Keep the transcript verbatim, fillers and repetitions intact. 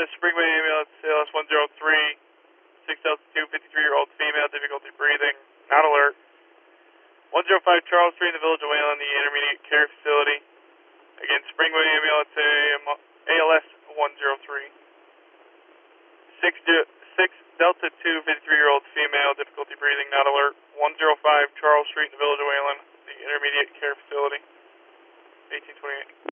is Springway Ambulance, C L S one zero three, six altitude, fifty-three-year-old female, difficulty breathing, not alert. one zero five Charles Street in the Village of Wayland, the intermediate care facility. Again, Springway Ambulance, A L S one zero three. six, six Delta two, fifty-three-year-old female, difficulty breathing, not alert. one zero five Charles Street in the Village of Wayland, the intermediate care facility. eighteen twenty-eight.